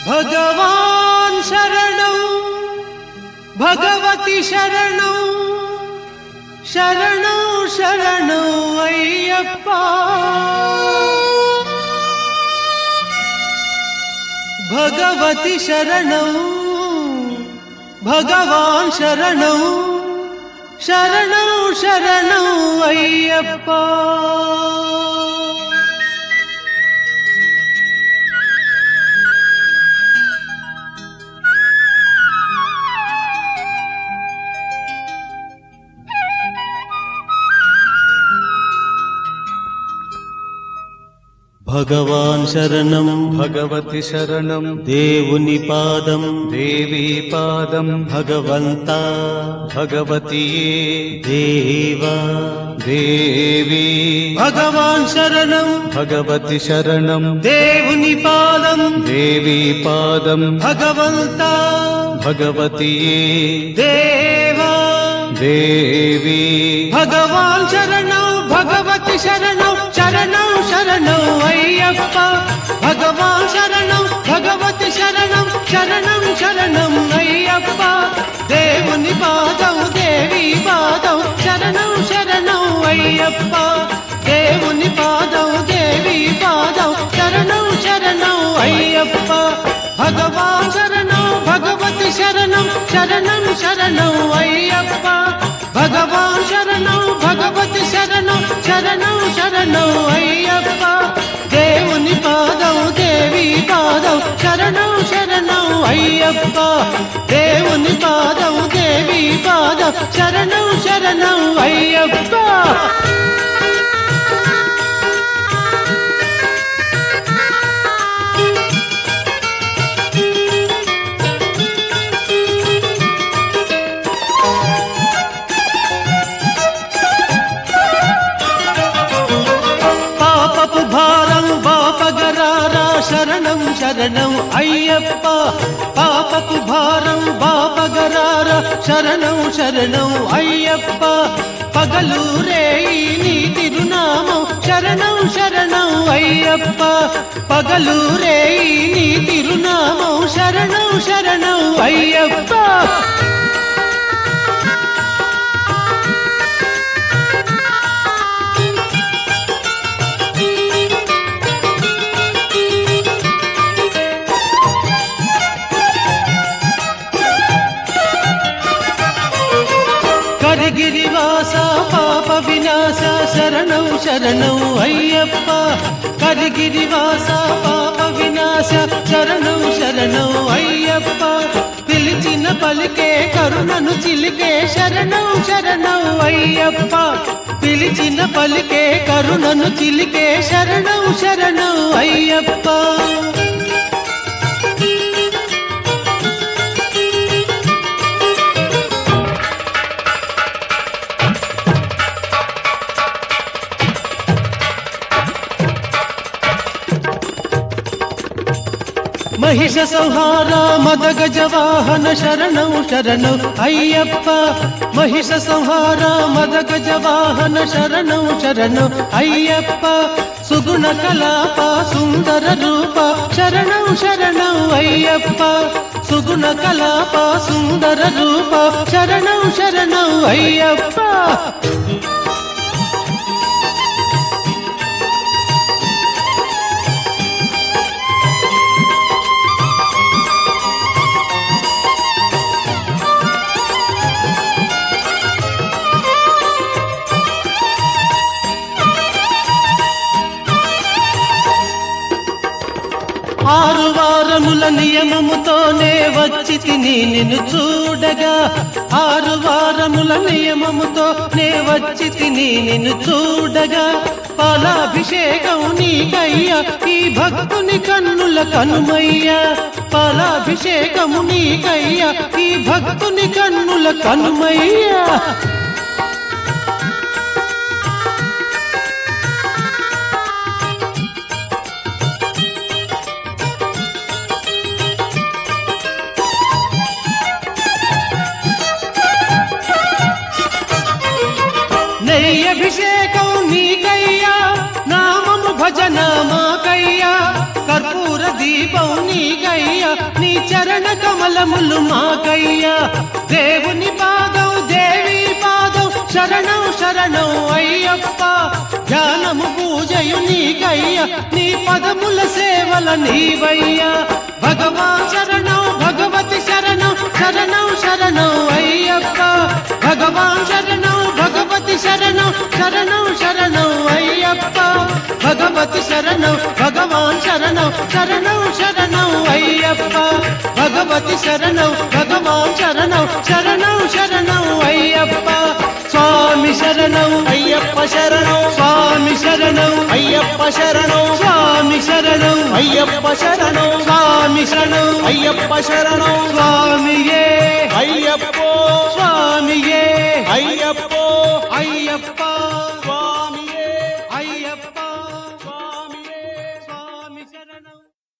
भगवान् शरणं भगवति शरणं शरणं शरणं अय्यप्पा भगवति शरणं भगवान् शरणं शरणं शरणं अय्यप्पा भगवान् शरणं भगवति शरणं దేవుని పాదం देवी पादं భగవంతా भगवती దేవా देवी భగవాన్ శరణం भगवति शरणं దేవుని పాదం देवी पादं భగవంతా भगवती దేవా देवी భగవాన్ శరణం భగవతి శరణం శరణం శరణం అయ్యప్ప భగవాన్ శరణం భగవతి శరణం శరణం శరణం అయ్యప్ప దేవుని పాదం దేవి పాదం శరణం శరణం అయ్యప్ప దేవుని పాదం దేవి పాదం శరణం శరణం అయ్యప్ప భగవాన్ శరణం భగవతి శరణం శరణం శరణం అయ్యప్ప భగవాన్ శరణం భగవతి శరణం శరణం శరణం అయ్యప్ప దేవుని పాదం దేవి పాదం శరణం శరణం అయ్యప్ప దేవుని పాదం దేవి పాదం శరణం శరణం అయ్యప్ప భారం బాపగరారా శరణం శరణం అయ్యప్ప పాపపు భారం బాపగరారా శరణం శరణం అయ్యప్ప పగలు రేయి నీ తిరునామం శరణం శరణం అయ్యప్ప పగలు రేయి నీ తిరునామం శరణం శరణం అయ్యప్ప కరిగిరివాస పాప వినాశ శరణం శరణం అయ్యప్ప కరిగిరివాస పాప వినాశ శరణం శరణం అయ్యప్ప పిలిచిన పలికే కరుణను చిలికే శరణం శరణం అయ్యప్ప పిలిచిన పలికే కరుణను చిలికే శరణం శరణం అయ్యప్ప महिष संहार मदगज वाहन शरणं शरणं अय्यप्प महिष संहार मदगज वाहन शरणं शरणं अय्यप्प सुगुण कलाप सुंदर रूप शरणं शरणं अय्यप्प सुगुण कलाप सुंदर रूप शरणं शरणं अय्यप्प ఆరు వారముల నియమముతోనే వచ్చితిని నిన్ను చూడగా ఆరు వారముల నియమముతోనే వచ్చితిని నిన్ను చూడగా పాలాభిషేకం నీకయ్యా ఈ భక్తుని కన్నుల కనుమయ్యా పాలాభిషేకము నీకయ్యా ఈ భక్తుని కన్నుల కనుమయ్యా అభిషేకం నీకయ్యా నామము భజన మాకయ్యా కర్పూర దీపం నీకయ్యా చరణ కమలములు మాకయ్యా దేవుని పాదం దేవి పాదం శరణం శరణం అయ్యప్ప ధ్యానము పూజయు నీకయ్యా నీ పదముల సేవల నీవయ్యా భగవాన్ శరణం భగవతి శరణం శరణం శరణం అయ్యప్ప భగవాన్ శరణం భగవతి శరణం శరణం శరణం అయ్యప్ప భగవతి శరణం భగవాన్ శరణం శరణం శరణం అయ్యప్ప భగవతి శరణం భగవాన్ శరణం శరణం శరణం అయ్యప్ప స్వామి శరణం అయ్యప్ప శరణం స్వామి శరణం అయ్యప్ప శరణం స్వామి శరణం అయ్యప్ప శరణం స్వామి శరణం అయ్యప్ప శరణం స్వామియే అయ్యప్పో